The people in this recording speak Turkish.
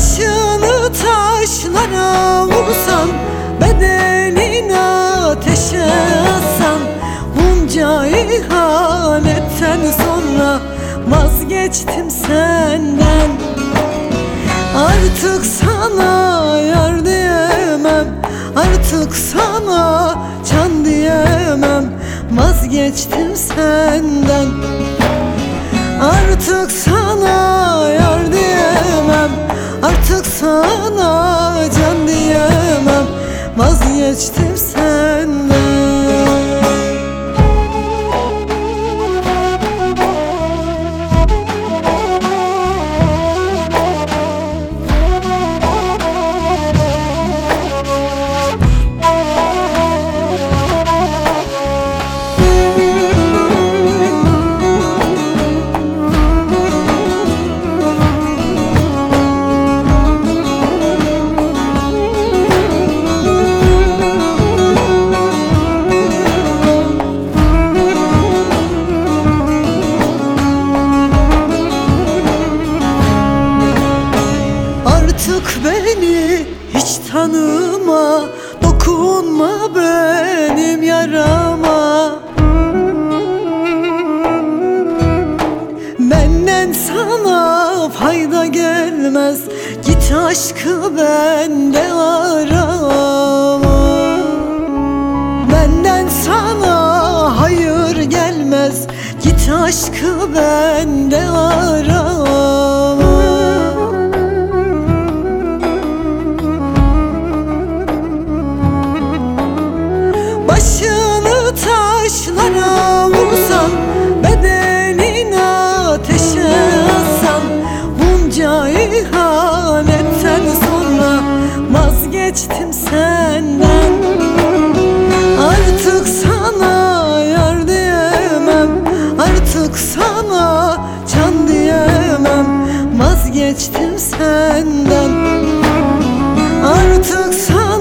Başını taşlara vursan, bedenini ateşe atsan, bunca ihanetten sonra vazgeçtim senden. Artık sana yar diyemem, artık sana can diyemem, vazgeçtim senden. Artık sana yar diyemem, artık sana can diyemem, vazgeçtim senden. Artık beni hiç tanıma, dokunma benim yarama. Benden sana fayda gelmez, git aşkı bende arama. Benden sana hayır gelmez, git aşkı bende arama. Başını taşlara vursan, bedenini ateşe atsan, bunca ihanetten sonra vazgeçtim senden. Artık sana yar diyemem, artık sana can diyemem, vazgeçtim senden. Artık sana